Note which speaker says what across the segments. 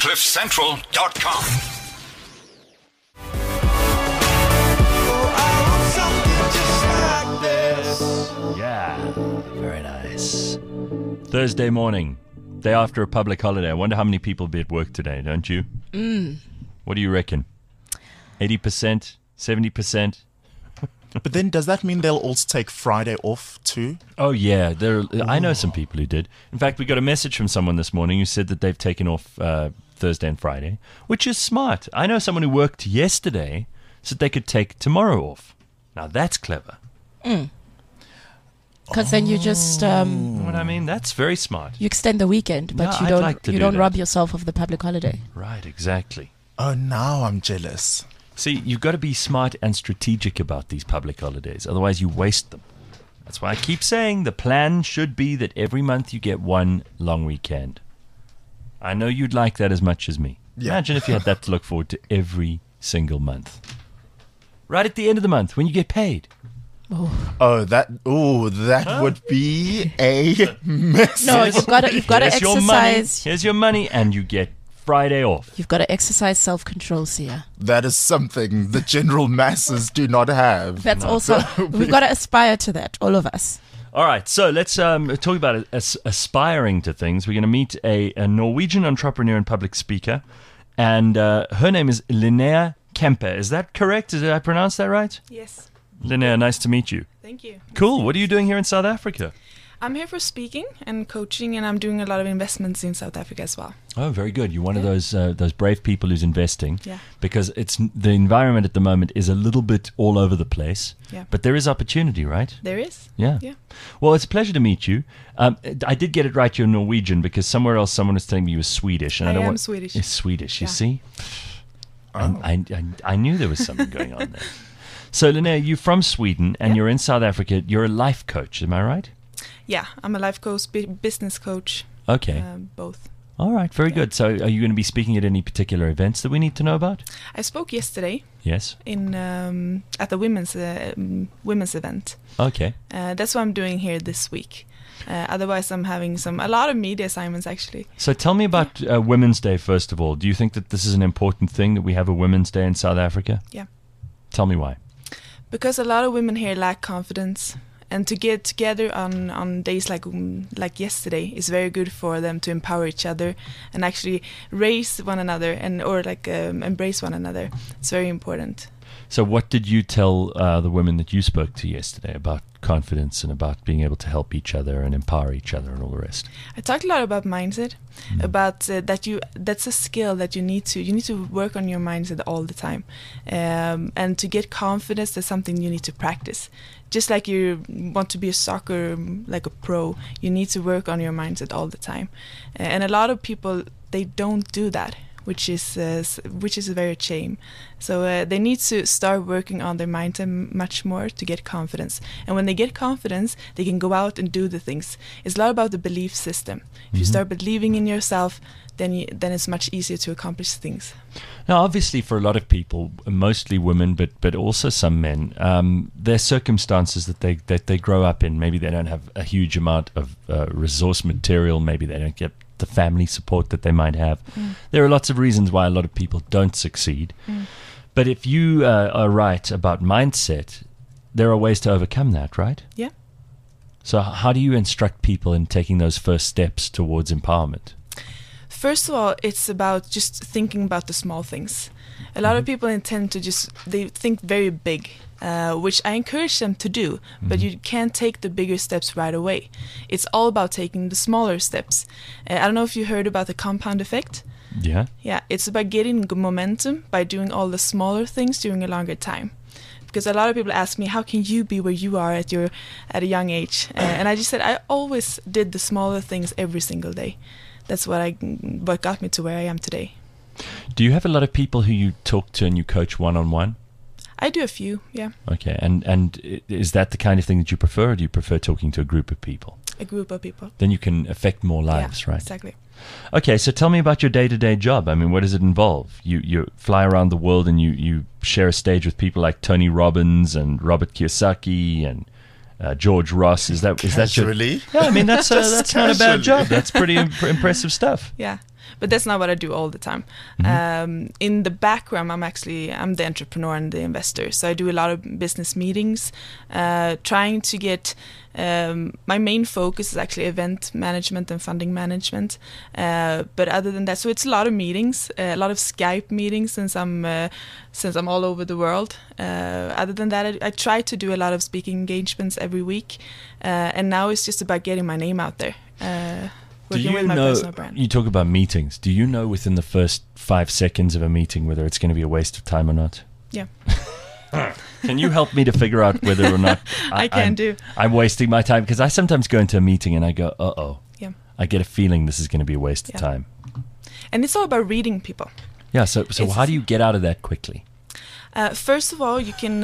Speaker 1: CliffCentral.com.
Speaker 2: Yeah, very nice. Thursday morning, day after a public holiday. I wonder how many people will be at work today, don't you? What do you reckon? 80%? 70%?
Speaker 3: But then does that mean they'll also take Friday off too?
Speaker 2: Oh, yeah. I know some people who did. In fact, we got a message from someone this morning who said that they've taken off Thursday and Friday, which is smart. I know someone who worked yesterday said they could take tomorrow off. Now, that's clever.
Speaker 4: Because then you just
Speaker 2: You know what I mean? That's very smart.
Speaker 4: you extend the weekend, but
Speaker 2: Yeah, I'd like to
Speaker 4: you
Speaker 2: do
Speaker 4: don't
Speaker 2: that.
Speaker 4: rob yourself of the public holiday.
Speaker 2: Right, exactly.
Speaker 3: Oh, now I'm jealous.
Speaker 2: See, you've got to be smart and strategic about these public holidays. Otherwise, you waste them. That's why I keep saying the plan should be that every month you get one long weekend. I know you'd like that as much as me.
Speaker 3: Yeah.
Speaker 2: Imagine if you had that to look forward to every single month. Right at the end of the month, when you get paid.
Speaker 3: That would be a mess.
Speaker 4: No, you've got to
Speaker 2: Here's your money.
Speaker 4: exercise.
Speaker 2: Here's your money, and you get Friday off.
Speaker 4: You've got to exercise self-control, Sia.
Speaker 3: That is something the general masses do not have.
Speaker 4: That's also we've got to aspire to that, all of us.
Speaker 2: All right, so let's talk about aspiring to things. We're going to meet a Norwegian entrepreneur and public speaker, and her name is Linnea Kempe. Is that correct? Did I pronounce that right?
Speaker 5: Yes,
Speaker 2: Linnea, nice to meet you.
Speaker 5: thank you.
Speaker 2: Cool. What are you doing here in South Africa?
Speaker 5: I'm here for speaking and coaching, and I'm doing a lot of investments in South Africa as well.
Speaker 2: Oh, very good. You're one of those brave people who's investing.
Speaker 5: Yeah.
Speaker 2: Because the environment at the moment is a little bit all over the place.
Speaker 5: Yeah.
Speaker 2: But there is opportunity, right?
Speaker 5: There is.
Speaker 2: Yeah.
Speaker 5: Yeah.
Speaker 2: Well, it's a pleasure to meet you. I did get it right. You're Norwegian because somewhere else someone was telling me you were Swedish. And I
Speaker 5: I
Speaker 2: don't
Speaker 5: am
Speaker 2: want,
Speaker 5: Swedish.
Speaker 2: It's Swedish. You
Speaker 5: Yeah.
Speaker 2: see. I knew there was something going on there. So, Linnea, you're from Sweden and you're in South Africa. You're a life coach. Am I right?
Speaker 5: Yeah, I'm a life coach, business coach,
Speaker 2: Okay.
Speaker 5: both.
Speaker 2: All right. Very good. So, are you going to be speaking at any particular events that we need to know about?
Speaker 5: I spoke yesterday
Speaker 2: Yes.
Speaker 5: in at the women's event.
Speaker 2: Okay.
Speaker 5: That's what I'm doing here this week. Otherwise, I'm having a lot of media assignments actually.
Speaker 2: So tell me about Women's Day, first of all. Do you think that this is an important thing that we have a Women's Day in South Africa?
Speaker 5: Yeah.
Speaker 2: Tell me why.
Speaker 5: Because a lot of women here lack confidence, and to get together on days like yesterday is very good for them to empower each other and actually raise one another or embrace one another. It's very important.
Speaker 2: So what did you tell the women that you spoke to yesterday about confidence and about being able to help each other and empower each other and all the rest?
Speaker 5: I talked a lot about mindset, about that's a skill that you need to work on your mindset all the time, and to get confidence, that's something you need to practice. Just like you want to be a soccer like a pro, you need to work on your mindset all the time, and a lot of people, they don't do that, which is a very shame. So they need to start working on their mindset much more to get confidence. And when they get confidence, they can go out and do the things. It's a lot about the belief system. If you start believing in yourself, then it's much easier to accomplish things.
Speaker 2: Now, obviously, for a lot of people, mostly women, but also some men, their circumstances that they grow up in, maybe they don't have a huge amount of resource material, maybe they don't get the family support that they might have. There are lots of reasons why a lot of people don't succeed. But if you are right about mindset, there are ways to overcome that, right?
Speaker 5: Yeah.
Speaker 2: So how do you instruct people in taking those first steps towards empowerment?
Speaker 5: First of all, it's about just thinking about the small things. A lot of people intend to they think very big, which I encourage them to do, but you can't take the bigger steps right away. It's all about taking the smaller steps. I don't know if you heard about the compound effect.
Speaker 2: Yeah.
Speaker 5: Yeah, it's about getting momentum by doing all the smaller things during a longer time. Because a lot of people ask me, how can you be where you are at a young age? And I just said, I always did the smaller things every single day. That's what got me to where I am today.
Speaker 2: Do you have a lot of people who you talk to and you coach one-on-one?
Speaker 5: I do a few, yeah.
Speaker 2: Okay, and is that the kind of thing that you prefer, or do you prefer talking to a group of people?
Speaker 5: A group of people.
Speaker 2: Then you can affect more lives,
Speaker 5: Yeah,
Speaker 2: right?
Speaker 5: Exactly.
Speaker 2: Okay, so tell me about your day-to-day job. I mean, what does it involve? You fly around the world and you share a stage with people like Tony Robbins and Robert Kiyosaki and George Ross. Is that your...
Speaker 3: Casually?
Speaker 2: Yeah, I mean, that's not a bad
Speaker 3: casually.
Speaker 2: job. That's pretty impressive stuff.
Speaker 5: Yeah. but that's not what I do all the time. In the background, I'm the entrepreneur and the investor, so I do a lot of business meetings, trying to get. My main focus is actually event management and funding management, but other than that, so it's a lot of meetings, a lot of Skype meetings since I'm all over the world. Other than that, I try to do a lot of speaking engagements every week, and now it's just about getting my name out there.
Speaker 2: Do
Speaker 5: Working
Speaker 2: you
Speaker 5: with my
Speaker 2: know,
Speaker 5: personal brand.
Speaker 2: you talk about meetings, do you know within the first 5 seconds of a meeting whether it's going to be a waste of time or not?
Speaker 5: Yeah.
Speaker 2: Can you help me to figure out whether or not I'm wasting my time? Because I sometimes go into a meeting and I go, uh-oh.
Speaker 5: Yeah.
Speaker 2: I get a feeling this is going to be a waste of time.
Speaker 5: And it's all about reading people.
Speaker 2: Yeah, so how do you get out of that quickly?
Speaker 5: First of all, you can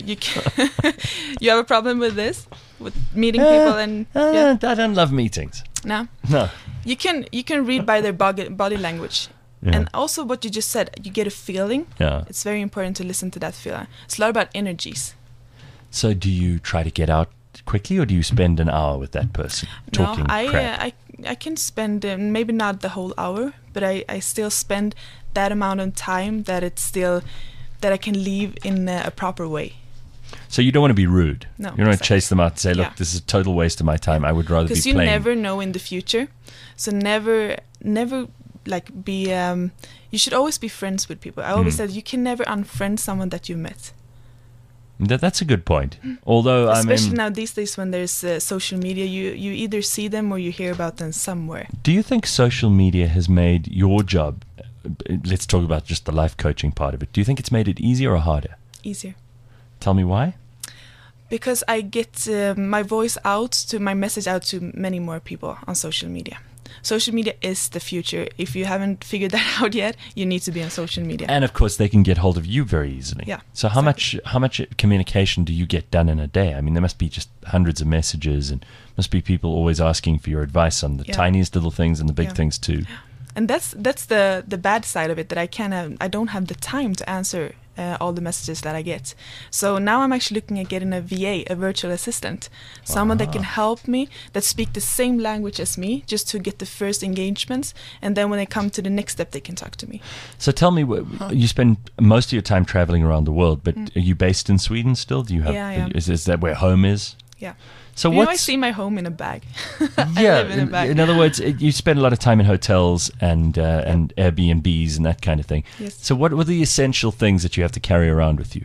Speaker 5: you have a problem with this, with meeting people and
Speaker 2: I don't love meetings.
Speaker 5: No. You can read by their body language.
Speaker 2: Yeah.
Speaker 5: And also what you just said, you get a feeling.
Speaker 2: Yeah.
Speaker 5: It's very important to listen to that feeling. It's a lot about energies.
Speaker 2: So do you try to get out quickly, or do you spend an hour with that person talking crap?
Speaker 5: I can spend maybe not the whole hour, but I still spend that amount of time that I can leave in a proper way.
Speaker 2: So you don't want to be rude.
Speaker 5: No,
Speaker 2: you don't want to
Speaker 5: exactly.
Speaker 2: chase them out and say, look, this is a total waste of my time. I would rather be
Speaker 5: Because you
Speaker 2: playing.
Speaker 5: never know in the future. So never like be you should always be friends with people. I always said you can never unfriend someone that you've met.
Speaker 2: That's a good point. Although
Speaker 5: especially now these days when there's social media, you either see them or you hear about them somewhere.
Speaker 2: Do you think social media has made your job, let's talk about just the life coaching part of it, do you think it's made it easier or harder?
Speaker 5: Easier.
Speaker 2: Tell me why.
Speaker 5: Because I get my message out to many more people on social media. Social media is the future. If you haven't figured that out yet, you need to be on social media.
Speaker 2: And of course, they can get hold of you very easily.
Speaker 5: Yeah.
Speaker 2: So how much communication do you get done in a day? I mean, there must be just hundreds of messages, and must be people always asking for your advice on the tiniest little things and the big things too.
Speaker 5: And that's the bad side of it, that I don't have the time to answer all the messages that I get. So now I'm actually looking at getting a VA, a virtual assistant, someone that can help me, that speak the same language as me, just to get the first engagements, and then when they come to the next step, they can talk to me.
Speaker 2: So tell me, you spend most of your time traveling around the world, but are you based in Sweden still? Do you have?
Speaker 5: Yeah, I am.
Speaker 2: Is that where home is?
Speaker 5: Yeah.
Speaker 2: So
Speaker 5: I see my home in a bag.
Speaker 2: Yeah,
Speaker 5: I live in a bag.
Speaker 2: in other words, you spend a lot of time in hotels and Airbnbs and that kind of thing.
Speaker 5: Yes.
Speaker 2: So what are the essential things that you have to carry around with you?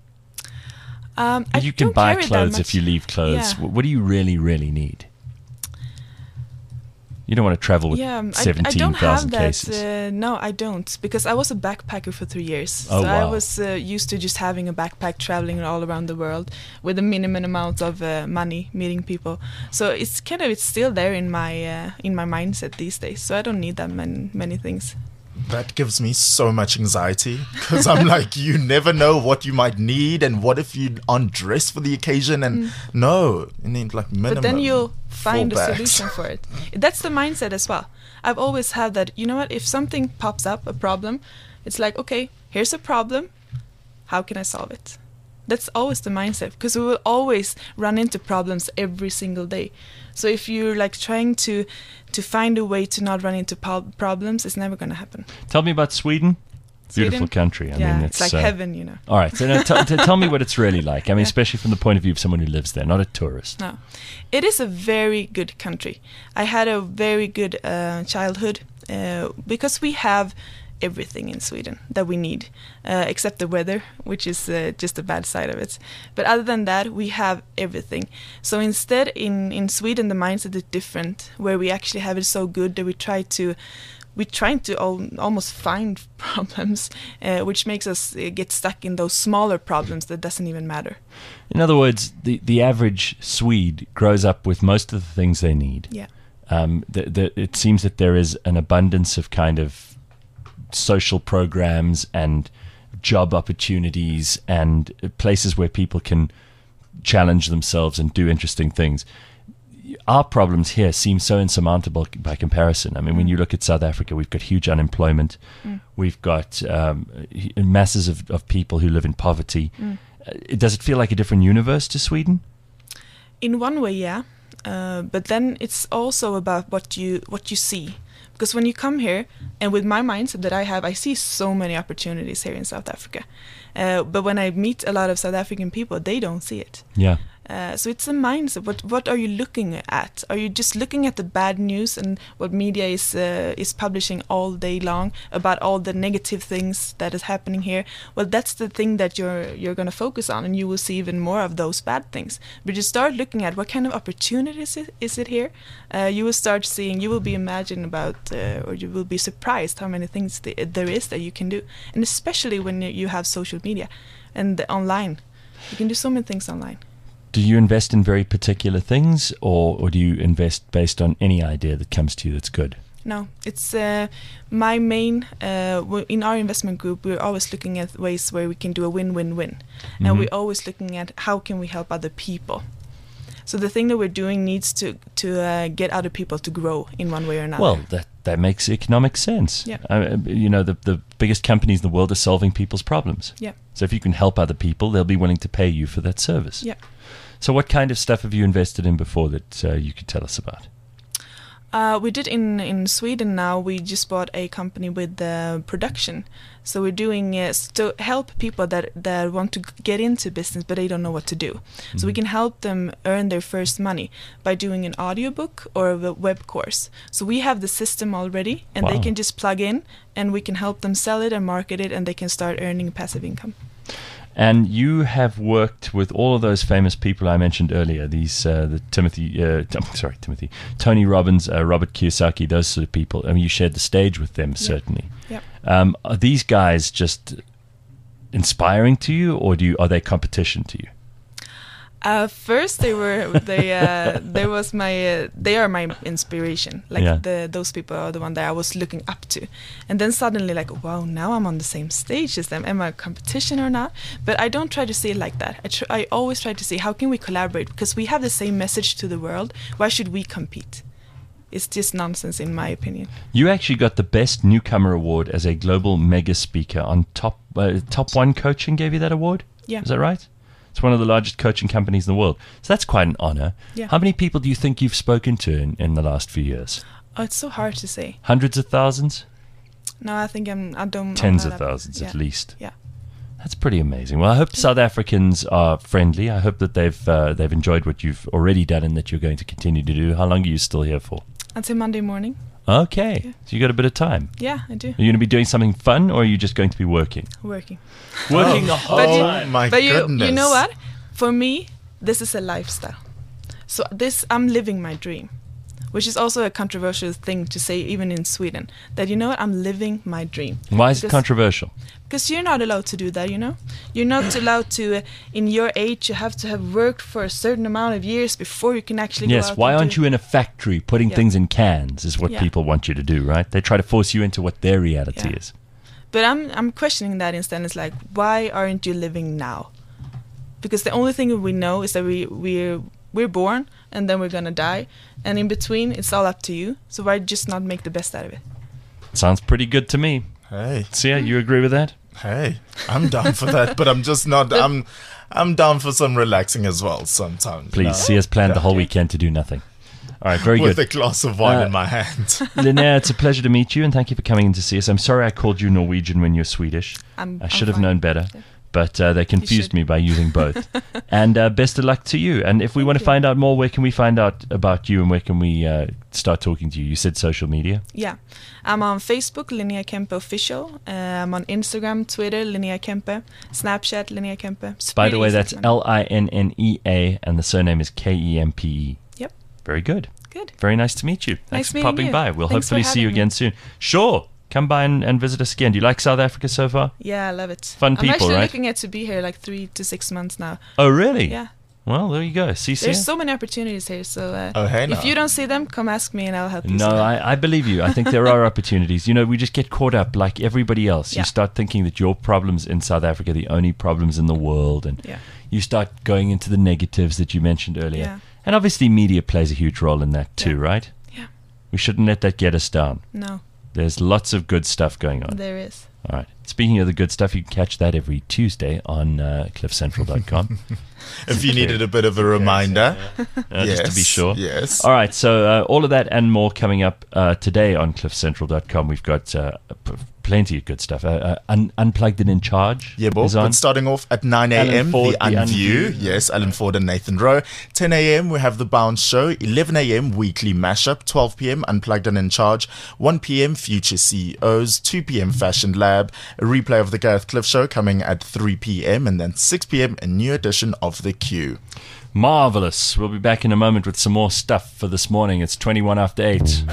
Speaker 2: You can
Speaker 5: don't
Speaker 2: buy
Speaker 5: carry that
Speaker 2: clothes
Speaker 5: much.
Speaker 2: if you leave clothes.
Speaker 5: Yeah.
Speaker 2: What do you really, really need? You don't want to travel with
Speaker 5: I don't
Speaker 2: 17,000
Speaker 5: have
Speaker 2: cases.
Speaker 5: that. No, I don't, because I was a backpacker for 3 years.
Speaker 2: Oh,
Speaker 5: so I
Speaker 2: wow.
Speaker 5: was used to just having a backpack, traveling all around the world with a minimum amount of money, meeting people. So it's still there in my mindset these days. So I don't need that many things.
Speaker 3: That gives me so much anxiety, because I'm like, you never know what you might need, and what if you aren't dressed for the occasion, and no, you need like minimum.
Speaker 5: But then you'll find a
Speaker 3: 4 bags.
Speaker 5: solution for it. That's the mindset as well. I've always had that, you know what, if something pops up, a problem, it's like, okay, here's a problem, how can I solve it? That's always the mindset, because we will always run into problems every single day. So if you're like trying to find a way to not run into problems, it's never going to happen.
Speaker 2: Tell me about Sweden. Beautiful
Speaker 5: Sweden?
Speaker 2: country. I
Speaker 5: Yeah,
Speaker 2: mean,
Speaker 5: it's like heaven, you know.
Speaker 2: All right, so now tell me what it's really like. I mean, especially from the point of view of someone who lives there, not a tourist.
Speaker 5: No, it is a very good country. I had a very good childhood because we have everything in Sweden that we need, except the weather, which is just the bad side of it. But other than that, we have everything. So instead, in Sweden, the mindset is different, where we actually have it so good that we're trying to almost find problems, which makes us get stuck in those smaller problems that doesn't even matter.
Speaker 2: In other words, the average Swede grows up with most of the things they need.
Speaker 5: Yeah.
Speaker 2: It seems that there is an abundance of kind of social programs and job opportunities and places where people can challenge themselves and do interesting things. Our problems here seem so insurmountable by comparison. I mean, when you look at South Africa, we've got huge unemployment. We've got masses of people who live in poverty. Does it feel like a different universe to Sweden?
Speaker 5: In one way, yeah. But then it's also about what you see. Because when you come here, and with my mindset that I have, I see so many opportunities here in South Africa. But when I meet a lot of South African people, they don't see it.
Speaker 2: Yeah.
Speaker 5: So it's a mindset. What are you looking at? Are you just looking at the bad news and what media is publishing all day long about all the negative things that is happening here? Well, that's the thing that you're going to focus on, and you will see even more of those bad things. But you start looking at what kind of opportunities is it here. You will start seeing. You will be imagined about, or you will be surprised how many things there is that you can do, and especially when you have social media and online, you can do so many things online.
Speaker 2: Do you invest in very particular things, or do you invest based on any idea that comes to you that's good?
Speaker 5: No, it's my main. In our investment group, we're always looking at ways where we can do a win-win-win, and we're always looking at how can we help other people. So the thing that we're doing needs to get other people to grow in one way or another.
Speaker 2: Well, that makes economic sense.
Speaker 5: Yeah.
Speaker 2: The biggest companies in the world are solving people's problems.
Speaker 5: Yeah.
Speaker 2: So if you can help other people, they'll be willing to pay you for that service.
Speaker 5: Yeah.
Speaker 2: So what kind of stuff have you invested in before that you could tell us about?
Speaker 5: We did in Sweden now. We just bought a company with production. So we're doing to help people that want to get into business but they don't know what to do. So we can help them earn their first money by doing an audiobook or a web course. So we have the system already, and they can just plug in, and we can help them sell it and market it, and they can start earning passive income.
Speaker 2: And you have worked with all of those famous people I mentioned earlier. These Tony Robbins, Robert Kiyosaki, those sort of people. I mean, you shared the stage with them, certainly.
Speaker 5: Yeah.
Speaker 2: Are these guys just inspiring to you, or are they competition to you?
Speaker 5: First, they are my inspiration. Those people are the one that I was looking up to, and then suddenly, wow, now I'm on the same stage as them. Am I a competition or not? But I don't try to see it like that. I always try to see how can we collaborate, because we have the same message to the world. Why should we compete? It's just nonsense, in my opinion. You
Speaker 2: actually got the Best Newcomer Award as a global mega speaker on Top One Coaching. Gave you that award?
Speaker 5: Yeah.
Speaker 2: Is that right? It's one of the largest coaching companies in the world. So that's quite an honor.
Speaker 5: Yeah.
Speaker 2: How many people do you think you've spoken to in the last few years?
Speaker 5: Oh, it's so hard to say.
Speaker 2: Hundreds of thousands?
Speaker 5: No, I think I don't.
Speaker 2: Tens of thousands at least.
Speaker 5: Yeah.
Speaker 2: That's pretty amazing. Well, I hope South Africans are friendly. I hope that they've enjoyed what you've already done and that you're going to continue to do. How long are you still here for?
Speaker 5: Until Monday morning.
Speaker 2: Okay.
Speaker 5: Yeah.
Speaker 2: So you got a bit of time.
Speaker 5: Yeah, I do.
Speaker 2: Are you going to be doing something fun, or are you just going to be working?
Speaker 5: Working
Speaker 2: the whole time.
Speaker 3: My goodness.
Speaker 5: You know what? For me, this is a lifestyle. So I'm living my dream, which is also a controversial thing to say even in Sweden, that, you know what, I'm living my dream.
Speaker 2: Why is it controversial?
Speaker 5: Because you're not allowed to do that, you know? You're not allowed to, in your age, you have to have worked for a certain amount of years before you can actually go out.
Speaker 2: Yes, why aren't you in a factory putting things in cans is what people want you to do, right? They try to force you into what their reality is.
Speaker 5: But I'm questioning that instead. It's like, why aren't you living now? Because the only thing we know is that we're born and then we're gonna die, and in between it's all up to you. So why just not make the best out of it?
Speaker 2: Sounds pretty good to me.
Speaker 3: Hey,
Speaker 2: Sia, you agree with that?
Speaker 3: Hey, I'm down for that, but I'm just not. I'm down for some relaxing as well sometimes.
Speaker 2: Please, Sia's planned the whole weekend to do nothing. All right, very
Speaker 3: good.
Speaker 2: With
Speaker 3: a glass of wine in my hand.
Speaker 2: Linnea, it's a pleasure to meet you, and thank you for coming in to see us. I'm sorry I called you Norwegian when you're Swedish. I should have known better. Yeah. But they confused me by using both. And best of luck to you. And if we want to find out more, where can we find out about you, and where can we start talking to you? You said social media?
Speaker 5: Yeah. I'm on Facebook, Linnea Kempe Official. I'm on Instagram, Twitter, Linnea Kempe. Snapchat, Linnea Kempe.
Speaker 2: By the way, that's Linnea, and the surname is Kempe.
Speaker 5: Yep.
Speaker 2: Very good.
Speaker 5: Good.
Speaker 2: Very nice to meet you. Thanks for popping by. We'll
Speaker 5: Thanks
Speaker 2: hopefully see you again soon. Sure. Come by and visit us again. Do you like South Africa so far?
Speaker 5: Yeah, I love it.
Speaker 2: Fun people, right?
Speaker 5: I'm actually looking at to be here like 3 to 6 months now.
Speaker 2: Oh, really?
Speaker 5: Yeah.
Speaker 2: Well, there you go. See,
Speaker 5: there's so many opportunities here. So if you don't see them, come ask me and I'll help you.
Speaker 2: No, I believe you. I think there are opportunities. You know, we just get caught up like everybody else. Yeah. You start thinking that your problems in South Africa are the only problems in the world, and you start going into the negatives that you mentioned earlier.
Speaker 5: Yeah.
Speaker 2: And obviously media plays a huge role in that too, right?
Speaker 5: Yeah.
Speaker 2: We shouldn't let that get us down.
Speaker 5: No.
Speaker 2: There's lots of good stuff going on.
Speaker 5: There is.
Speaker 2: All right. Speaking of the good stuff, you can catch that every Tuesday on cliffcentral.com.
Speaker 3: If you needed a bit of a reminder.
Speaker 2: Just to be sure.
Speaker 3: Yes.
Speaker 2: All right. So all of that and more coming up today on cliffcentral.com. We've got plenty of good stuff. Unplugged and In Charge
Speaker 3: Yeah, Bob.
Speaker 2: is on.
Speaker 3: But starting off at 9 a.m.,
Speaker 2: Alan Ford,
Speaker 3: the
Speaker 2: The
Speaker 3: Unview.
Speaker 2: Unview.
Speaker 3: Yes, Alan Ford and Nathan Rowe. 10 a.m., we have The Bounce Show. 11 a.m., Weekly Mashup. 12 p.m., Unplugged and In Charge. 1 p.m., Future CEOs. 2 p.m., Fashion Lab. A replay of The Gareth Cliff Show coming at 3 p.m. And then 6 p.m., a new edition of The Q.
Speaker 2: Marvelous. We'll be back in a moment with some more stuff for this morning. It's 21 after 8.
Speaker 1: Strip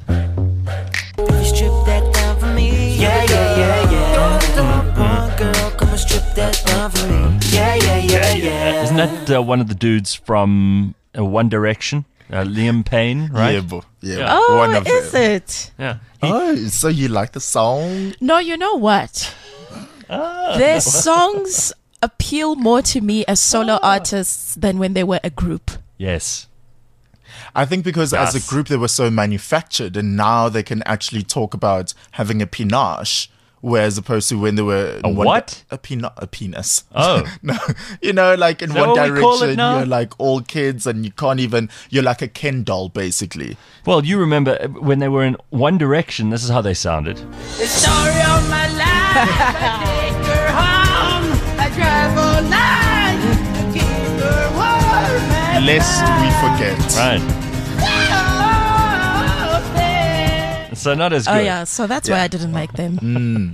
Speaker 1: that down for me. Yeah, yeah, yeah, yeah. Girl, come and strip that down for me. Yeah, yeah, yeah, yeah.
Speaker 2: Isn't that one of the dudes from One Direction? Liam Payne, right?
Speaker 3: Yeah, Bo. Yeah.
Speaker 2: Yeah.
Speaker 4: Oh,
Speaker 3: One of
Speaker 4: is
Speaker 3: them.
Speaker 4: it?
Speaker 2: Yeah.
Speaker 3: Oh, so you like the song?
Speaker 4: No, you know what? Their songs appeal more to me as solo artists than when they were a group.
Speaker 2: Yes.
Speaker 3: I think because as
Speaker 2: Yes.
Speaker 3: a group they were so manufactured, and now they can actually talk about having a panache, whereas opposed to when they were
Speaker 2: A what?
Speaker 3: a penis.
Speaker 2: Oh.
Speaker 3: No, you know, like in
Speaker 2: that
Speaker 3: One
Speaker 2: what we call it
Speaker 3: Direction,
Speaker 2: now?
Speaker 3: you're like all kids, and you can't even. You're like a Ken doll, basically.
Speaker 2: Well, you remember when they were in One Direction, this is how they sounded.
Speaker 1: The story of my life. I take her home. I drive all night to keep her warm.
Speaker 3: Lest we forget.
Speaker 2: Right. So not as good.
Speaker 4: Oh, yeah. So that's why I didn't like them.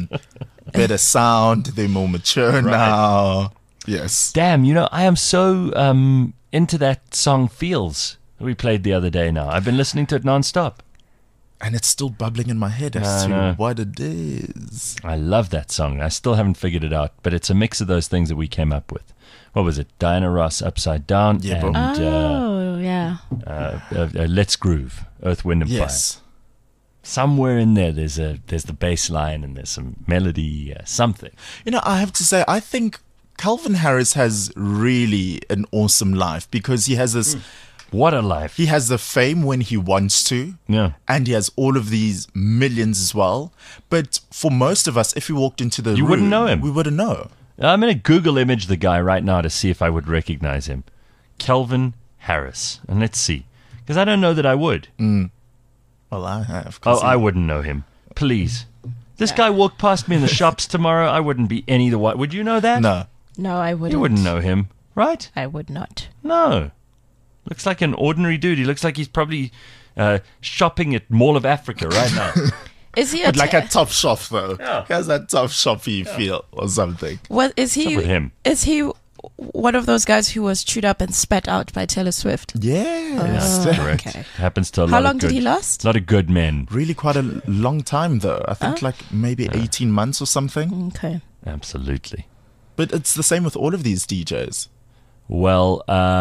Speaker 3: Better sound. They're more mature now. Yes.
Speaker 2: Damn, I am so into that song Feels that we played the other day now. I've been listening to it nonstop.
Speaker 3: And it's still bubbling in my head
Speaker 2: I
Speaker 3: as to
Speaker 2: know.
Speaker 3: what it is.
Speaker 2: I love that song. I still haven't figured it out, but it's a mix of those things that we came up with. What was it? Diana Ross, Upside Down,
Speaker 3: Yeah, bro.
Speaker 2: and
Speaker 4: Oh, yeah.
Speaker 2: Let's Groove, Earth, Wind and Fire.
Speaker 3: Yes.
Speaker 2: Somewhere in there, there's the bass line and there's some melody, something.
Speaker 3: You know, I have to say, I think Calvin Harris has really an awesome life because he has this.
Speaker 2: What a life!
Speaker 3: He has the fame when he wants to.
Speaker 2: Yeah.
Speaker 3: And he has all of these millions as well. But for most of us, if we walked into the
Speaker 2: You
Speaker 3: room,
Speaker 2: wouldn't know him.
Speaker 3: We wouldn't know.
Speaker 2: I'm going to Google image the guy right now to see if I would recognize him. Calvin Harris. And let's see. Because I don't know that I would.
Speaker 3: Well, I have.
Speaker 2: Oh, I wouldn't know him. Please. This guy walked past me in the shops tomorrow. I wouldn't be any the white. Would you know that?
Speaker 3: No.
Speaker 4: No, I wouldn't.
Speaker 2: You wouldn't know him, right?
Speaker 4: I would not.
Speaker 2: No. Looks like an ordinary dude. He looks like he's probably shopping at Mall of Africa right now.
Speaker 4: Is he
Speaker 3: But like a top shop, though.
Speaker 2: Yeah.
Speaker 3: He has that top shoppy feel or something.
Speaker 4: What is
Speaker 2: What's
Speaker 4: he?
Speaker 2: up with him?
Speaker 4: Is he one of those guys who was chewed up and spat out by Taylor Swift?
Speaker 3: Yes.
Speaker 2: That's correct.
Speaker 4: okay.
Speaker 2: Happens to a lot
Speaker 4: How
Speaker 2: of
Speaker 4: long
Speaker 2: good,
Speaker 4: did he last?
Speaker 2: A lot of good men.
Speaker 3: Really quite a long time, though. I think like maybe 18 months or something.
Speaker 4: Okay.
Speaker 2: Absolutely.
Speaker 3: But it's the same with all of these DJs.
Speaker 2: Well,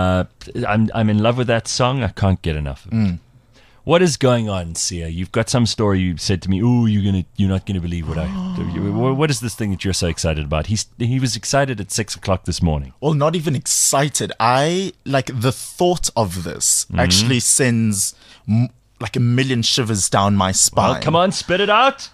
Speaker 2: I'm in love with that song. I can't get enough of it. What is going on, Sia? You've got some story. You said to me, "Ooh, you're not gonna believe what I do." What is this thing that you're so excited about? He was excited at 6:00 this morning.
Speaker 3: Well, not even excited. I like the thought of this actually sends like a million shivers down my spine.
Speaker 2: Well, come on, spit it out.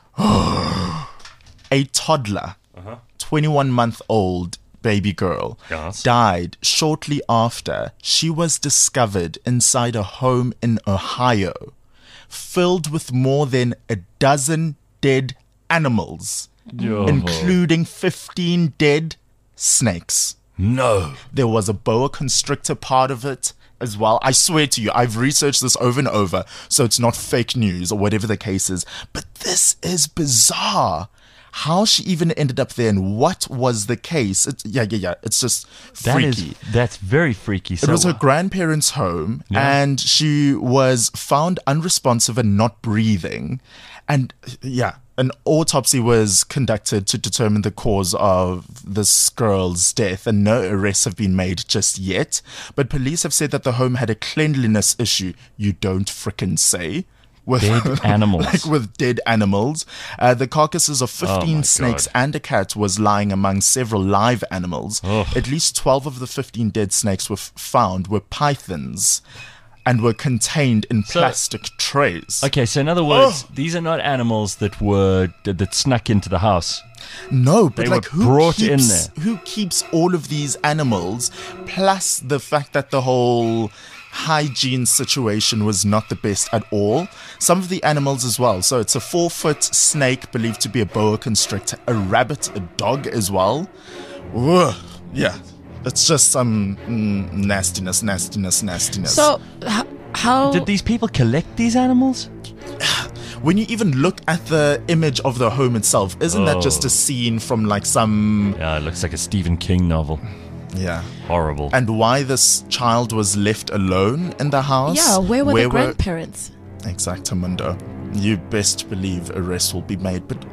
Speaker 3: A toddler, 21-month-old baby girl,
Speaker 2: Yes.
Speaker 3: died shortly after she was discovered inside a home in Ohio, filled with more than a dozen dead animals, including 15 dead snakes.
Speaker 2: No.
Speaker 3: There was a boa constrictor part of it as well. I swear to you, I've researched this over and over, so it's not fake news or whatever the case is. But this is bizarre. How she even ended up there and what was the case. It's just freaky.
Speaker 2: That's very freaky.
Speaker 3: It was her grandparents' home, and she was found unresponsive and not breathing. And an autopsy was conducted to determine the cause of this girl's death, and no arrests have been made just yet. But police have said that the home had a cleanliness issue. You don't frickin' say. With
Speaker 2: Dead animals.
Speaker 3: like with dead animals. The carcasses of 15
Speaker 2: my
Speaker 3: snakes
Speaker 2: God.
Speaker 3: and a cat was lying among several live animals.
Speaker 2: Ugh.
Speaker 3: At least 12 of the 15 dead snakes found were pythons. and were contained in plastic trays.
Speaker 2: Okay, so in other words, these are not animals that snuck into the house.
Speaker 3: No, but
Speaker 2: They
Speaker 3: like
Speaker 2: were brought in there.
Speaker 3: Who keeps all of these animals? Plus the fact that the whole hygiene situation was not the best at all. Some of the animals as well. So it's a 4-foot snake believed to be a boa constrictor, a rabbit, a dog as well. Ugh, yeah, it's just some nastiness.
Speaker 4: So, how
Speaker 2: Did these people collect these animals?
Speaker 3: When you even look at the image of the home itself, isn't that just a scene from like some...
Speaker 2: Yeah, it looks like a Stephen King novel.
Speaker 3: Yeah.
Speaker 2: Horrible.
Speaker 3: And why this child was left alone in the house?
Speaker 4: Yeah, where were the grandparents?
Speaker 3: Exactamundo. You best believe arrests will be made, but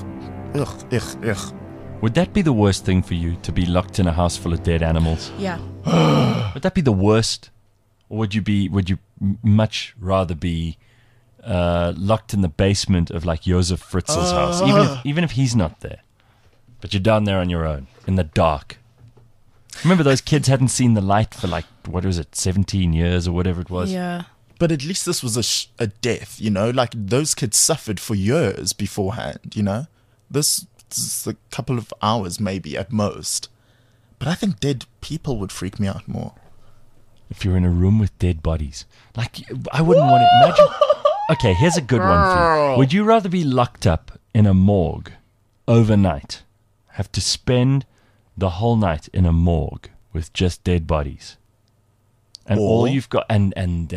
Speaker 3: ugh.
Speaker 2: Would that be the worst thing for you, to be locked in a house full of dead animals?
Speaker 4: Yeah.
Speaker 2: Would that be the worst? Or would you much rather be locked in the basement of like Josef Fritzl's house, even if he's not there, but you're down there on your own in the dark? Remember, those kids hadn't seen the light for like, what was it, 17 years or whatever it was?
Speaker 4: Yeah.
Speaker 3: But at least this was a death, you know? Like, those kids suffered for years beforehand, you know? This is a couple of hours maybe at most. But I think dead people would freak me out more.
Speaker 2: If you're in a room with dead bodies. Like, I wouldn't want to imagine. Okay, here's a good one for you. Would you rather be locked up in a morgue overnight, have to spend the whole night in a morgue with just dead bodies, and all you've got, and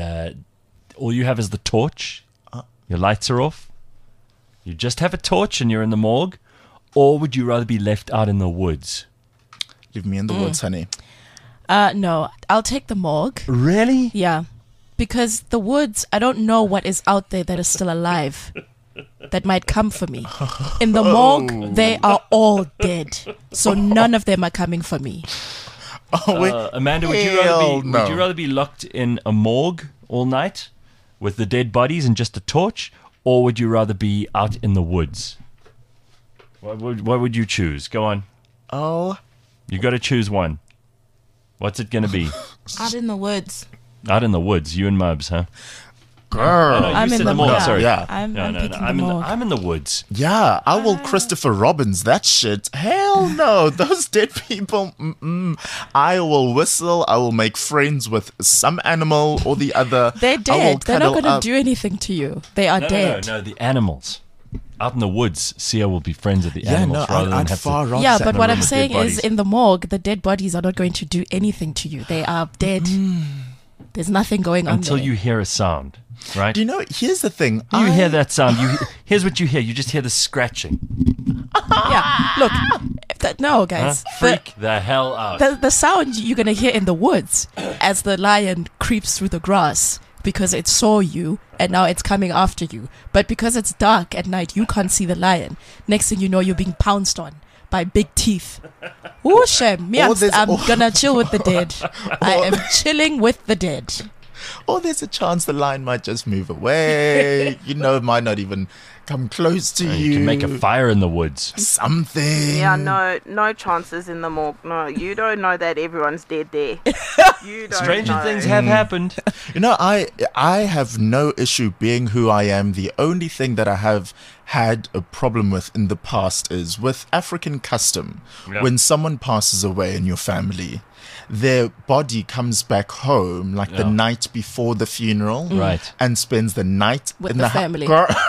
Speaker 2: all you have is the torch, your lights are off, you just have a torch and you're in the morgue? Or would you rather be left out in the woods?
Speaker 3: Leave me in the woods, honey.
Speaker 4: No, I'll take the morgue.
Speaker 2: Really?
Speaker 4: Yeah. Because the woods, I don't know what is out there that is still alive that might come for me. In the morgue, they are all dead. So none of them are coming for me.
Speaker 2: Amanda, would you rather be locked in a morgue all night with the dead bodies and just a torch, or would you rather be out in the woods? What would you choose? Go on.
Speaker 3: Oh.
Speaker 2: You got to choose one. What's it going to be?
Speaker 4: Out in the woods.
Speaker 2: Out in the woods, you and Mubs, huh?
Speaker 3: Girl.
Speaker 2: No, you
Speaker 4: I'm
Speaker 2: said
Speaker 4: in the
Speaker 2: morgue.
Speaker 4: morgue.
Speaker 2: Sorry.
Speaker 3: Yeah.
Speaker 4: I'm picking the morgue.
Speaker 2: I'm in the woods.
Speaker 3: Yeah, I will Christopher Robbins that shit. Hell no, those dead people. I will whistle. I will make friends with some animal or the other.
Speaker 4: They're dead. They're not going to do anything to you. They are dead.
Speaker 2: No, the animals. Out in the woods, Sia will be friends with the animals rather than
Speaker 3: I'd
Speaker 2: have
Speaker 3: far
Speaker 2: to...
Speaker 3: rather
Speaker 4: Yeah,
Speaker 3: sit
Speaker 4: but
Speaker 3: in a
Speaker 4: what
Speaker 3: room
Speaker 4: I'm
Speaker 3: with
Speaker 4: saying
Speaker 3: dead
Speaker 4: is
Speaker 3: bodies.
Speaker 4: in the morgue, the dead bodies are not going to do anything to you. They are dead. There's nothing going on
Speaker 2: Until
Speaker 4: there.
Speaker 2: you hear a sound, right?
Speaker 3: Do you know, here's the thing.
Speaker 2: You hear that sound. Here's what you hear. You just hear the scratching.
Speaker 4: Yeah, look. No, guys.
Speaker 2: Freak the hell out.
Speaker 4: The sound you're going to hear in the woods as the lion creeps through the grass because it saw you and now it's coming after you. But because it's dark at night, you can't see the lion. Next thing you know, you're being pounced on by big teeth. Oh, shame. Me, I'm going to chill with the dead. I am chilling with the dead.
Speaker 3: Or there's a chance the lion might just move away. You know, it might not even come close to you.
Speaker 2: You can make a fire in the woods.
Speaker 3: Something.
Speaker 6: Yeah, no chances in the morgue. No, you don't know that everyone's dead there. You don't
Speaker 2: Stranger
Speaker 6: know.
Speaker 2: things have happened.
Speaker 3: You know, I have no issue being who I am. The only thing that I have had a problem with in the past is with African custom.
Speaker 2: Yeah.
Speaker 3: When someone passes away in your family, their body comes back home like the night before the funeral,
Speaker 2: Right.
Speaker 3: and spends the night
Speaker 4: With
Speaker 3: in
Speaker 4: the
Speaker 3: the
Speaker 4: family.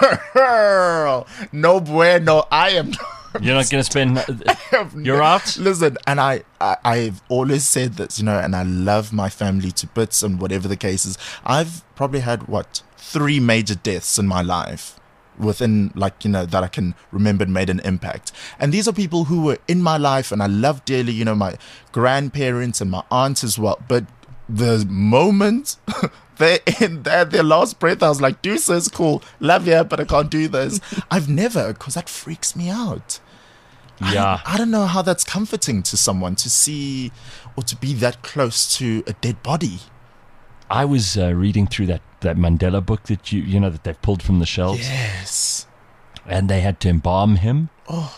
Speaker 3: Girl, no bueno. I am.
Speaker 2: You're not going to spend... You're out?
Speaker 3: Listen, and I've always said this, you know, and I love my family to bits and whatever the case is. I've probably had, 3 major deaths in my life within, like, you know, that I can remember and made an impact. And these are people who were in my life and I love dearly, you know, my grandparents and my aunts as well. But the moment they're in their last breath, I was like, deuces, cool, love ya, but I can't do this. I've never, because that freaks me out.
Speaker 2: Yeah.
Speaker 3: I don't know how that's comforting to someone to see or to be that close to a dead body.
Speaker 2: I was reading through that Mandela book that you know that they've pulled from the shelves.
Speaker 3: Yes.
Speaker 2: And they had to embalm him.
Speaker 3: Oh.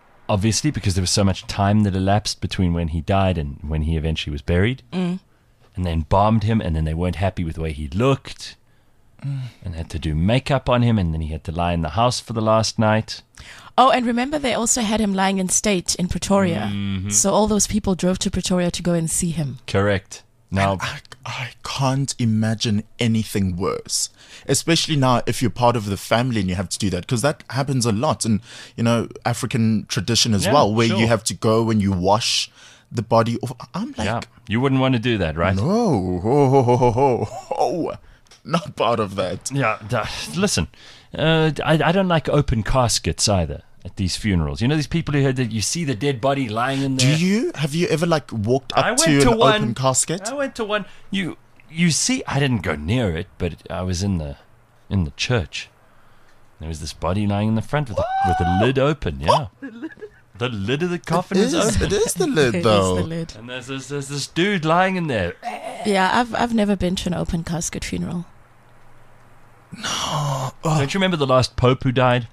Speaker 2: Obviously, because there was so much time that elapsed between when he died and when he eventually was buried. and they embalmed him, and then they weren't happy with the way he looked, and had to do makeup on him, and then he had to lie in the house for the last night.
Speaker 4: Oh, and remember they also had him lying in state in Pretoria. So all those people drove to Pretoria to go and see him.
Speaker 2: Correct. Now,
Speaker 3: I can't imagine anything worse, especially now if you're part of the family and you have to do that, because that happens a lot in, African tradition as
Speaker 2: Yeah,
Speaker 3: well, where
Speaker 2: sure.
Speaker 3: you have to go and you wash the body off. I'm like,
Speaker 2: yeah, you wouldn't want to do that, right?
Speaker 3: no, not part of that.
Speaker 2: Yeah, listen, I don't like open caskets either at these funerals. You know, these people who had you see the dead body lying in there.
Speaker 3: Have you ever walked
Speaker 2: I
Speaker 3: up
Speaker 2: went
Speaker 3: to
Speaker 2: to
Speaker 3: an
Speaker 2: one.
Speaker 3: open casket?
Speaker 2: I went to one. You see, I didn't go near it, but I was in the church. There was this body lying in the front with the lid open. Yeah, the lid of the coffin is open.
Speaker 3: It is the lid,
Speaker 4: It is
Speaker 3: though.
Speaker 4: the lid.
Speaker 2: And there's this dude lying in there.
Speaker 4: Yeah, I've never been to an open casket funeral.
Speaker 2: Don't you remember the last pope who died?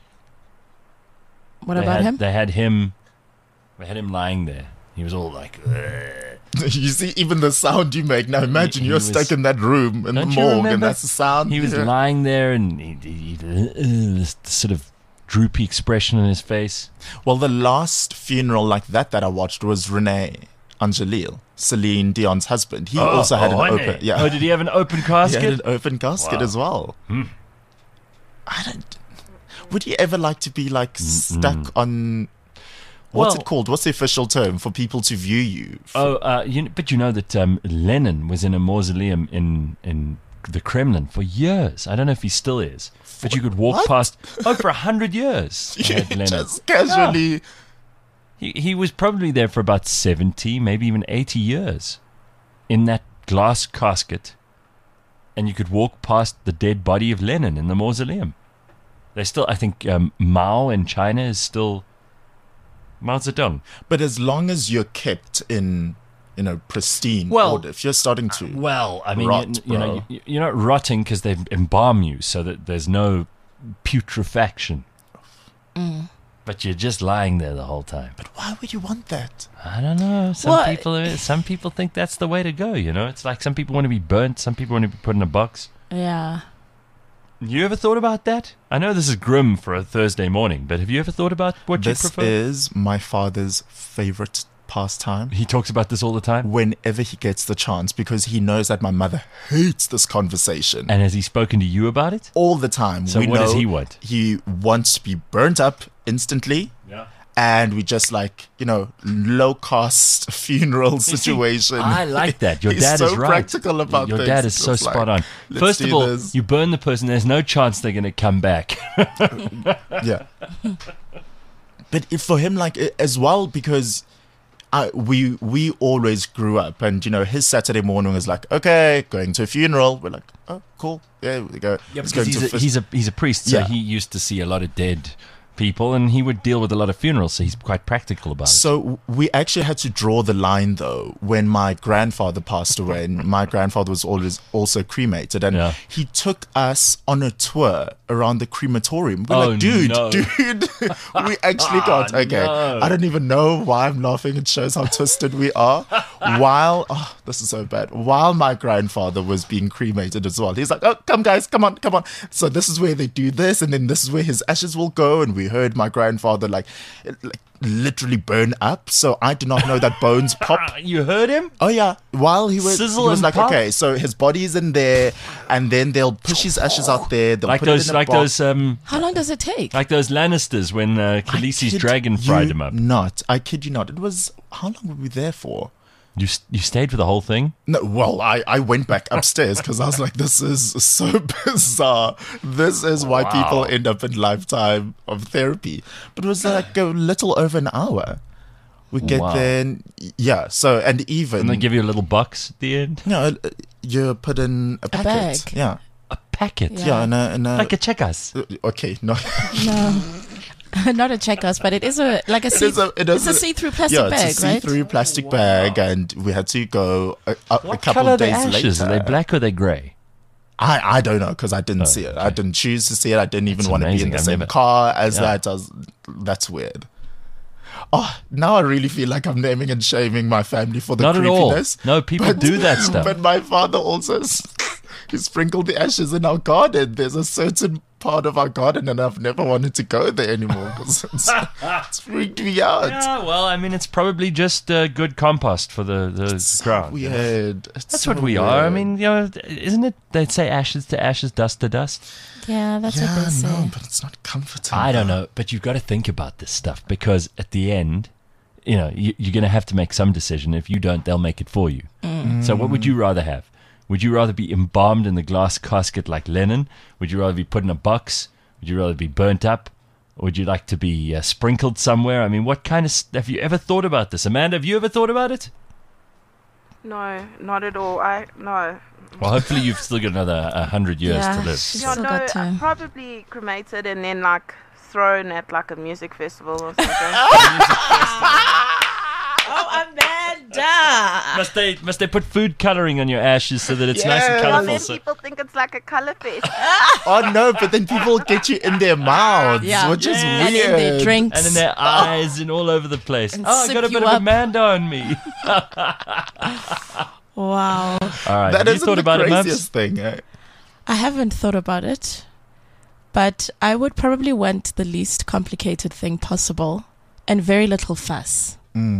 Speaker 4: What about him?
Speaker 2: They had him lying there. He was all like, "Ugh."
Speaker 3: You see, even the sound you make now. Imagine
Speaker 2: He
Speaker 3: you're
Speaker 2: was-
Speaker 3: stuck in that room in the
Speaker 2: Don't you
Speaker 3: morgue,
Speaker 2: remember?
Speaker 3: and that's the sound.
Speaker 2: He was
Speaker 3: Yeah.
Speaker 2: lying there, and he this sort of droopy expression on his face.
Speaker 3: Well, the last funeral like that I watched was Rene Angelil, Celine Dion's husband. He also had an
Speaker 2: Rene.
Speaker 3: open. Yeah,
Speaker 2: Oh, did he have an open
Speaker 3: he
Speaker 2: casket?
Speaker 3: had an open casket
Speaker 2: Wow.
Speaker 3: as well. I don't. Would you ever like to be stuck on? What's
Speaker 2: Well-
Speaker 3: it called? What's the official term for people to view you?
Speaker 2: But you know that Lenin was in a mausoleum in the Kremlin for years. I don't know if he still is, but you could walk
Speaker 3: What?
Speaker 2: past. Oh, for 100 years. they had Lenin.
Speaker 3: Just casually.
Speaker 2: He was probably there for about 70, maybe even 80 years in that glass casket, and you could walk past the dead body of Lenin in the mausoleum. They still, I think, Mao in China is still Mao Zedong.
Speaker 3: But as long as you're kept in, pristine
Speaker 2: Well,
Speaker 3: order, if you're starting to.
Speaker 2: Well, I mean,
Speaker 3: Rot, bro.
Speaker 2: you're not rotting because they embalm you so that there's no putrefaction. But you're just lying there the whole time.
Speaker 3: But why would you want that?
Speaker 2: I don't know. Some people think that's the way to go. It's like some people want to be burnt, some people want to be put in a box.
Speaker 4: Yeah.
Speaker 2: You ever thought about that? I know this is grim for a Thursday morning, but have you ever thought about what
Speaker 3: This
Speaker 2: you prefer?
Speaker 3: is my father's favorite pastime.
Speaker 2: He talks about this all the time.
Speaker 3: Whenever he gets the chance, because he knows that my mother hates this conversation.
Speaker 2: And has he spoken to you about it?
Speaker 3: All the time.
Speaker 2: So
Speaker 3: we
Speaker 2: what does
Speaker 3: know
Speaker 2: he want?
Speaker 3: He wants to be burnt up instantly.
Speaker 2: Yeah.
Speaker 3: And we just low cost funeral situation.
Speaker 2: I like that. Your
Speaker 3: He's
Speaker 2: dad
Speaker 3: so
Speaker 2: is right.
Speaker 3: practical about
Speaker 2: Your
Speaker 3: things.
Speaker 2: dad is so
Speaker 3: Just like,
Speaker 2: spot on.
Speaker 3: let's
Speaker 2: First of
Speaker 3: do
Speaker 2: all,
Speaker 3: this.
Speaker 2: you burn the person. There's no chance they're going to come back.
Speaker 3: Yeah. But for him, as well, because we always grew up, and his Saturday morning was like, okay, going to a funeral. We're like, oh, cool, yeah, we go. Let's go
Speaker 2: because
Speaker 3: to
Speaker 2: he's a priest, so
Speaker 3: Yeah.
Speaker 2: he used to see a lot of dead people, and he would deal with a lot of funerals, so he's quite practical about it.
Speaker 3: So we actually had to draw the line, though, when my grandfather passed away, and my grandfather was always also cremated, and
Speaker 2: Yeah.
Speaker 3: he took us on a tour around the crematorium. We're
Speaker 2: Oh,
Speaker 3: like, dude,
Speaker 2: no.
Speaker 3: we actually got, okay,
Speaker 2: no.
Speaker 3: I don't even know why I'm laughing. It shows how twisted we are. This is so bad. While my grandfather was being cremated as well, he's like, oh, come guys, come on. So this is where they do this, and then this is where his ashes will go, and we heard my grandfather literally burn up. So I did not know that bones pop.
Speaker 2: You heard him?
Speaker 3: Oh yeah, while he was
Speaker 2: Sizzle
Speaker 3: he was
Speaker 2: and
Speaker 3: like,
Speaker 2: pop?
Speaker 3: okay, so his body's in there, and then they'll push his ashes out there. They'll
Speaker 2: Like
Speaker 3: put
Speaker 2: those,
Speaker 3: it in a
Speaker 2: like
Speaker 3: box.
Speaker 2: those,
Speaker 4: How long does it take?
Speaker 2: like those Lannisters when Khaleesi's
Speaker 3: Kid
Speaker 2: dragon
Speaker 3: you
Speaker 2: fried him up.
Speaker 3: Not, I kid you not. It was, how long were we there for?
Speaker 2: You stayed for the whole thing?
Speaker 3: No, well, I went back upstairs because I was like, this is so bizarre. This is why
Speaker 2: Wow.
Speaker 3: people end up in lifetime of therapy. But it was like a little over an hour. We get
Speaker 2: Wow.
Speaker 3: there, and yeah. So and even
Speaker 2: And they give you a little box at the end?
Speaker 3: you put in a packet.
Speaker 4: bag.
Speaker 3: Yeah,
Speaker 2: A packet?
Speaker 4: Yeah.
Speaker 3: yeah, in a
Speaker 2: Like a checkers?
Speaker 3: okay, no.
Speaker 4: No. Not a checkers, but it is a
Speaker 3: It is
Speaker 4: it's a see-through plastic
Speaker 3: yeah,
Speaker 4: bag,
Speaker 3: it's a
Speaker 4: right?
Speaker 3: see-through plastic bag, and we had to go a
Speaker 2: What
Speaker 3: couple
Speaker 2: color are
Speaker 3: of
Speaker 2: the
Speaker 3: days
Speaker 2: ashes?
Speaker 3: later.
Speaker 2: Are they black or are they grey?
Speaker 3: I don't know because I didn't see it. I didn't choose to see it. I didn't even
Speaker 2: That's
Speaker 3: want to be in
Speaker 2: amazing.
Speaker 3: the
Speaker 2: I've
Speaker 3: same
Speaker 2: never-
Speaker 3: car as
Speaker 2: Yeah.
Speaker 3: that. That's weird. Oh, now I really feel like I'm naming and shaming my family for the
Speaker 2: Not at all.
Speaker 3: creepiness.
Speaker 2: No, people do that stuff.
Speaker 3: But my father also he sprinkled the ashes in our garden. There's a certain part of our garden, and I've never wanted to go there anymore because it's freaked me out.
Speaker 2: Yeah, well, I mean, it's probably just good compost for the ground.
Speaker 3: Weird.
Speaker 2: That's what we are. I mean, isn't it? They'd say ashes to ashes, dust to dust.
Speaker 4: Yeah, that's what they say.
Speaker 3: no, but it's not comforting.
Speaker 2: I don't know, but you've got to think about this stuff because at the end, you're going to have to make some decision. If you don't, they'll make it for you. So what would you rather have? Would you rather be embalmed in the glass casket like Lennon? Would you rather be put in a box? Would you rather be burnt up? Or would you like to be sprinkled somewhere? I mean, what kind of... have you ever thought about this? Amanda, have you ever thought about it?
Speaker 6: No, not at all. No.
Speaker 2: Well, hopefully you've still got another 100 years
Speaker 4: Yeah.
Speaker 2: to live.
Speaker 4: She's
Speaker 6: Yeah,
Speaker 4: still
Speaker 6: no,
Speaker 4: got time.
Speaker 6: probably cremated and then like thrown at like a music festival or something.
Speaker 4: Oh, Amanda!
Speaker 2: Must they put food coloring on your ashes so that it's nice and
Speaker 3: Yeah.
Speaker 6: Well,
Speaker 2: colourful?
Speaker 6: then
Speaker 2: So,
Speaker 6: people think it's like a color fest.
Speaker 3: Oh no, but then people get you in their mouths,
Speaker 4: Yeah.
Speaker 3: which is
Speaker 2: Yeah.
Speaker 3: weird.
Speaker 4: And in their drinks.
Speaker 2: and in their eyes and all over the place.
Speaker 4: And
Speaker 2: Oh, I
Speaker 4: sip
Speaker 2: got a
Speaker 4: you
Speaker 2: bit of
Speaker 4: up.
Speaker 2: Amanda on me.
Speaker 4: Wow.
Speaker 2: All right,
Speaker 3: That
Speaker 2: have you
Speaker 3: isn't
Speaker 2: thought
Speaker 3: the
Speaker 2: about it,
Speaker 3: craziest
Speaker 2: Mubs?
Speaker 3: thing. Eh?
Speaker 4: I haven't thought about it, but I would probably want the least complicated thing possible and very little fuss.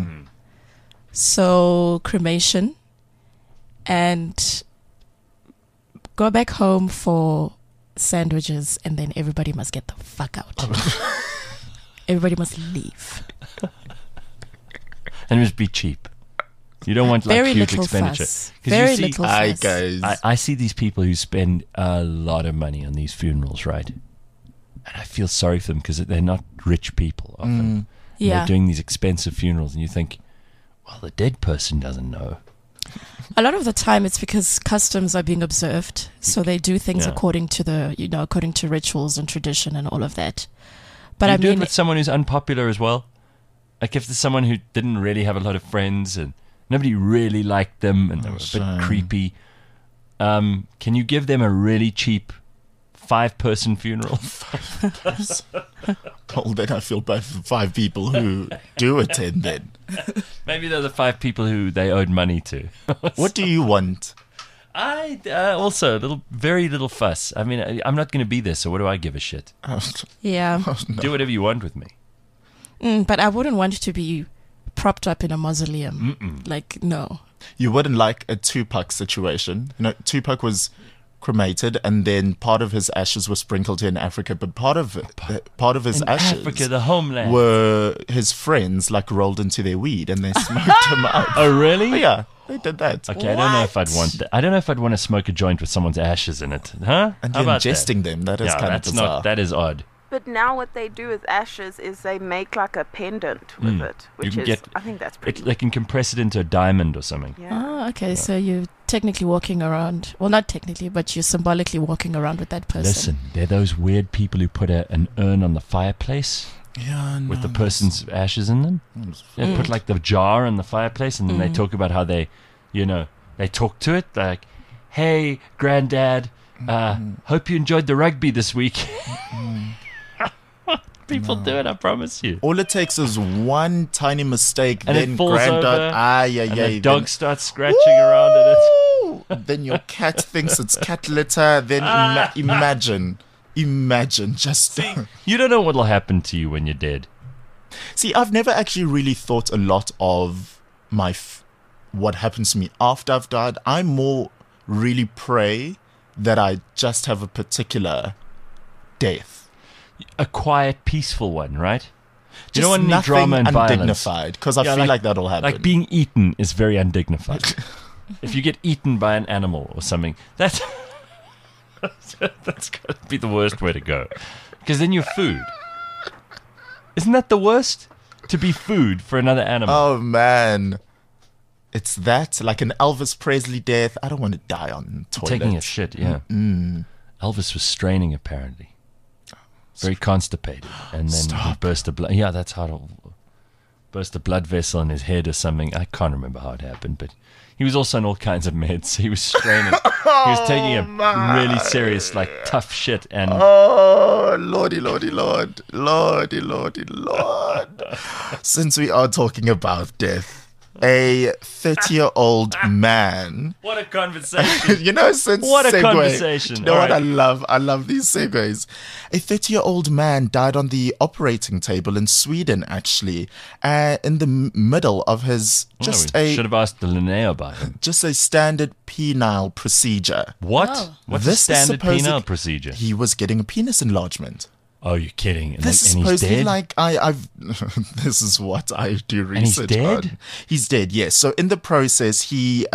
Speaker 4: So, cremation and go back home for sandwiches, and then everybody must get the fuck out. Everybody must leave.
Speaker 2: And it must be cheap. You don't want like
Speaker 4: Very
Speaker 2: huge
Speaker 4: little
Speaker 2: expenditure.
Speaker 4: fuss.
Speaker 2: 'Cause
Speaker 4: Very
Speaker 2: you see,
Speaker 4: little
Speaker 3: Hi
Speaker 4: fuss.
Speaker 3: guys.
Speaker 2: I see these people who spend a lot of money on these funerals, right? And I feel sorry for them because they're not rich people often. And
Speaker 4: Yeah.
Speaker 2: they're doing these expensive funerals, and you think, well, the dead person doesn't know.
Speaker 4: A lot of the time it's because customs are being observed. So they do things
Speaker 2: Yeah.
Speaker 4: according to rituals and tradition and all of that. But
Speaker 2: Do you
Speaker 4: I
Speaker 2: do it
Speaker 4: mean,
Speaker 2: with someone who's unpopular as well? Like if there's someone who didn't really have a lot of friends and nobody really liked them and they were a bit
Speaker 3: shame.
Speaker 2: creepy, can you give them a really cheap 5-person funeral?
Speaker 3: Well, then I feel bad for 5 people who do attend then.
Speaker 2: Maybe they're the 5 people who they owed money to.
Speaker 3: What do you want?
Speaker 2: I also very little fuss. I mean, I'm not going to be there, so what do I give a shit?
Speaker 4: yeah.
Speaker 2: Do whatever you want with me.
Speaker 4: But I wouldn't want to be propped up in a mausoleum. Like, no.
Speaker 3: You wouldn't like a Tupac situation. You know, Tupac was cremated and then part of his ashes were sprinkled here in Africa, but part of his
Speaker 2: In
Speaker 3: ashes
Speaker 2: Africa, the homeland.
Speaker 3: were his friends like rolled into their weed and they smoked him up.
Speaker 2: Oh, really?
Speaker 3: Oh, yeah, they did that.
Speaker 2: Okay, I don't know if I'd want that. I don't know if I'd want to smoke a joint with someone's ashes in it. Huh?
Speaker 3: And
Speaker 2: How
Speaker 3: you're
Speaker 2: about
Speaker 3: ingesting them. That is
Speaker 2: Yeah,
Speaker 3: kind of
Speaker 2: that's
Speaker 3: bizarre.
Speaker 2: not. That is odd.
Speaker 6: But now what they do with ashes is they make like a pendant with it, which
Speaker 2: can
Speaker 6: is,
Speaker 2: get-
Speaker 6: I think that's pretty.
Speaker 2: They can compress it into a diamond or something.
Speaker 6: Yeah.
Speaker 4: Oh, okay. So you're technically walking around. Well, not technically, but you're symbolically walking around with that person.
Speaker 2: Listen, they're those weird people who put an urn on the fireplace
Speaker 3: Yeah, no,
Speaker 2: with the person's ashes in them. They put like the jar on the fireplace, and then they talk about how they talk to it like, "Hey, granddad, hope you enjoyed the rugby this week." People do it, I promise you.
Speaker 3: All it takes is one tiny mistake,
Speaker 2: And
Speaker 3: then
Speaker 2: it falls
Speaker 3: granddad,
Speaker 2: over,
Speaker 3: yeah,
Speaker 2: And
Speaker 3: yeah.
Speaker 2: the dog starts scratching around in it.
Speaker 3: Woo! Then your cat thinks it's cat litter. Then imagine just.
Speaker 2: You don't know what'll happen to you when you're dead.
Speaker 3: See, I've never actually really thought a lot of what happens to me after I've died. I more really pray that I just have a particular death.
Speaker 2: A quiet, peaceful one, right? You
Speaker 3: Just
Speaker 2: don't want any
Speaker 3: nothing
Speaker 2: drama and violence.
Speaker 3: undignified, because I
Speaker 2: Yeah,
Speaker 3: feel like that'll happen.
Speaker 2: Like being eaten is very undignified. If you get eaten by an animal or something, that's got to be the worst way to go. Because then you're food. Isn't that the worst? To be food for another animal.
Speaker 3: Oh man, it's that like an Elvis Presley death. I don't want to die on the toilet.
Speaker 2: Taking a shit, yeah. Elvis was straining, apparently. Very constipated. And then he burst a blood. Yeah, that's how burst a blood vessel in his head or something. I can't remember how it happened, but he was also on all kinds of meds. He was straining. He was taking a really serious, like, tough shit. And
Speaker 3: Oh, lordy, lordy, lord. Lordy, lordy, lord. Since we are talking about death, a 30-year-old man.
Speaker 2: what a conversation!
Speaker 3: Since
Speaker 2: What a
Speaker 3: segue,
Speaker 2: conversation.
Speaker 3: You know
Speaker 2: All
Speaker 3: what
Speaker 2: right.
Speaker 3: I love these segues. A 30-year-old man died on the operating table in Sweden, actually, in the middle of his
Speaker 2: should have asked the Linnea about him.
Speaker 3: just a standard penile procedure.
Speaker 2: What?
Speaker 4: Oh.
Speaker 2: What's
Speaker 3: This
Speaker 2: the
Speaker 3: is
Speaker 2: standard
Speaker 3: supposed-
Speaker 2: penile procedure?
Speaker 3: He was getting a penis enlargement.
Speaker 2: Oh, you're kidding. And,
Speaker 3: This is
Speaker 2: and he's
Speaker 3: supposedly
Speaker 2: dead?
Speaker 3: like I've. This is what I do
Speaker 2: he's
Speaker 3: research
Speaker 2: dead?
Speaker 3: on. He's dead. Yes. So in the process, he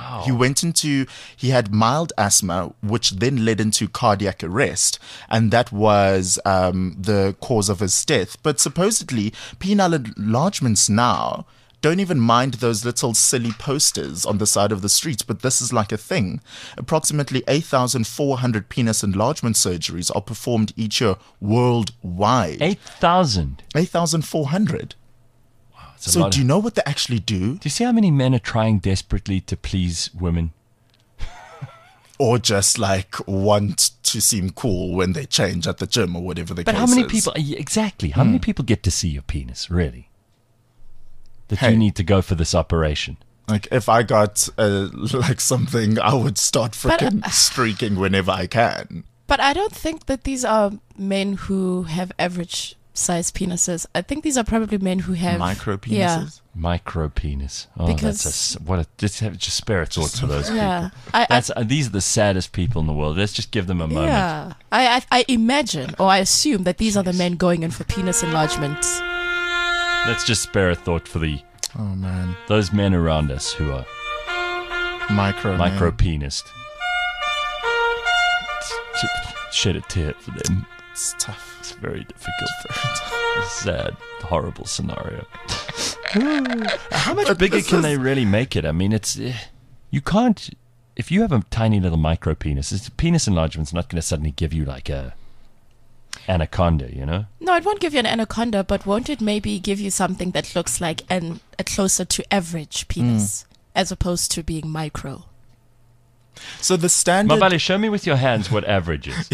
Speaker 3: had mild asthma, which then led into cardiac arrest, and that was the cause of his death. But supposedly, penile enlargements now don't even mind those little silly posters on the side of the street, but this is like a thing. Approximately 8,400 penis enlargement surgeries are performed each year worldwide.
Speaker 2: 8,000.
Speaker 3: 8,400.
Speaker 2: That's a
Speaker 3: So
Speaker 2: lot
Speaker 3: do you know what they actually do?
Speaker 2: do you see how many men are trying desperately to please women?
Speaker 3: Or just like want to seem cool when they change at the gym or whatever the
Speaker 2: But
Speaker 3: case
Speaker 2: how many
Speaker 3: is.
Speaker 2: people, exactly, how many people get to see your penis, really? That
Speaker 3: Hey.
Speaker 2: you need to go for this operation?
Speaker 3: Like if I got like something, I would start
Speaker 4: But,
Speaker 3: freaking streaking whenever I can.
Speaker 4: But I don't think that these are men who have average size penises. I think these are probably men who have
Speaker 3: Micro penises.
Speaker 4: Yeah,
Speaker 2: Micro penis. Oh,
Speaker 4: Because-
Speaker 2: just spare a thought to those
Speaker 4: yeah.
Speaker 2: people. These are the saddest people in the world. Let's just give them a moment.
Speaker 4: Yeah, I imagine or I assume that these are the men going in for penis enlargements.
Speaker 2: Let's just spare a thought for
Speaker 3: Oh man,
Speaker 2: those men around us who are
Speaker 3: micro
Speaker 2: micro-penised. Shed a tear for them.
Speaker 3: It's tough.
Speaker 2: It's very difficult. Sad, horrible scenario. How much bigger can they really make it? I mean, it's you can't. If you have a tiny little micro penis, penis enlargement's not going to suddenly give you like a anaconda, you know?
Speaker 4: No, it won't give you an anaconda, but won't it maybe give you something that looks like a closer to average penis as opposed to being micro?
Speaker 3: So the standard.
Speaker 2: Mabali, show me with your hands what average is.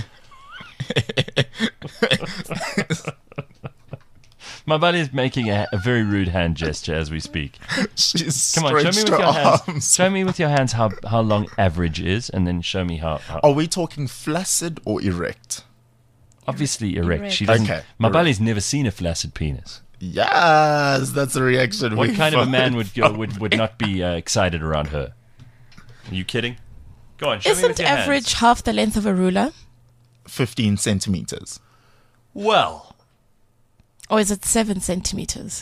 Speaker 2: Mabali is making a very rude hand gesture as we speak.
Speaker 3: She's
Speaker 2: Come on, show me
Speaker 3: stretched
Speaker 2: with
Speaker 3: her
Speaker 2: your hands.
Speaker 3: arms.
Speaker 2: Show me with your hands how long average is, and then show me how
Speaker 3: Are we talking flaccid or erect?
Speaker 2: obviously erect.
Speaker 4: Erect.
Speaker 2: She doesn't.
Speaker 3: Okay,
Speaker 2: Mabali's never seen a flaccid penis.
Speaker 3: Yes, that's the reaction.
Speaker 2: What
Speaker 3: we
Speaker 2: kind of a man
Speaker 3: found.
Speaker 2: would not be excited around her? Are you kidding? Go on, show me
Speaker 4: Isn't
Speaker 2: with your
Speaker 4: average
Speaker 2: hands.
Speaker 4: half the length of a ruler?
Speaker 3: 15 centimeters?
Speaker 2: Well,
Speaker 4: Or is it 7 centimeters?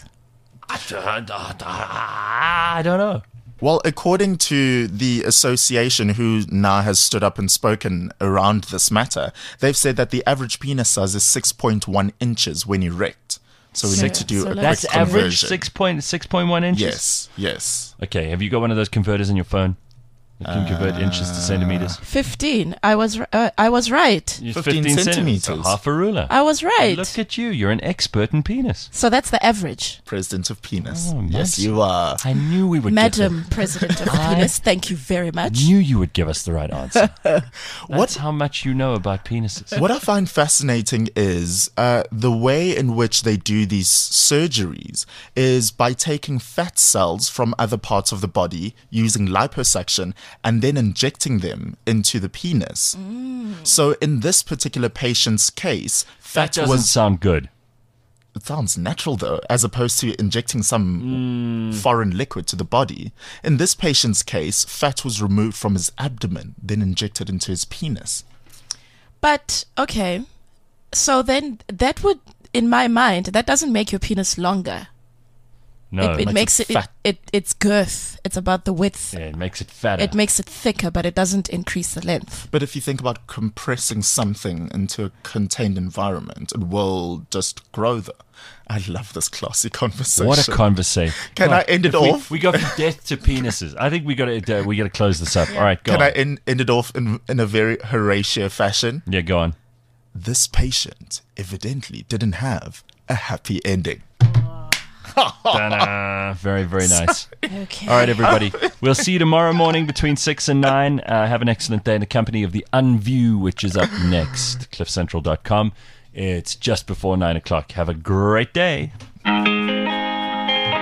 Speaker 2: I don't know.
Speaker 3: Well, according to the association who now has stood up and spoken around this matter, they've said that the average penis size is 6.1 inches when erect. So we
Speaker 4: So-
Speaker 3: need to do
Speaker 4: so
Speaker 3: a
Speaker 4: let's-
Speaker 3: quick
Speaker 2: That's average,
Speaker 3: conversion.
Speaker 2: 6.1 inches?
Speaker 3: Yes, yes.
Speaker 2: Okay, have you got one of those converters in your phone that can convert inches to centimeters?
Speaker 4: 15. I was right.
Speaker 2: You're
Speaker 3: 15 centimeters.
Speaker 2: So half a ruler.
Speaker 4: I was right.
Speaker 2: Look at you. You're an expert in penis.
Speaker 4: So that's the average.
Speaker 3: President of penis.
Speaker 2: Oh,
Speaker 3: Yes,
Speaker 2: nice.
Speaker 3: you are.
Speaker 2: I knew we would
Speaker 4: Madam President of Penis, thank you very
Speaker 2: I
Speaker 4: much.
Speaker 2: knew you would give us the right answer. That's
Speaker 3: What-
Speaker 2: how much you know about penises.
Speaker 3: What I find fascinating is the way in which they do these surgeries is by taking fat cells from other parts of the body using liposuction and then injecting them into the penis. So in this particular patient's case,
Speaker 2: That
Speaker 3: fat
Speaker 2: doesn't
Speaker 3: was...
Speaker 2: sound good.
Speaker 3: It sounds natural though, as opposed to injecting some foreign liquid to the body. In this patient's case, fat was removed from his abdomen, then injected into his penis.
Speaker 4: But, okay. So then that would, in my mind, that doesn't make your penis longer.
Speaker 2: No,
Speaker 4: it makes
Speaker 3: it
Speaker 4: it,
Speaker 3: fat.
Speaker 4: it's girth. It's about the width.
Speaker 2: yeah, it makes it fatter.
Speaker 4: It makes it thicker, but it doesn't increase the length.
Speaker 3: But if you think about compressing something into a contained environment, it will just grow there. I love this classy conversation.
Speaker 2: What a conversation!
Speaker 3: Can I end it
Speaker 2: If
Speaker 3: off?
Speaker 2: We go from death to penises. I think we got to close this up. All right, go
Speaker 3: Can
Speaker 2: on.
Speaker 3: I end it off in a very Horatio fashion?
Speaker 2: Yeah, go on.
Speaker 3: This patient evidently didn't have a happy ending.
Speaker 2: Ta-da. Very, very nice.
Speaker 4: Okay.
Speaker 2: All right, everybody. We'll see you tomorrow morning between 6 and 9. Have an excellent day in the company of The Unview, which is up next. CliffCentral.com. It's just before 9 o'clock. Have a great day.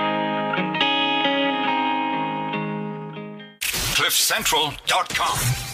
Speaker 7: CliffCentral.com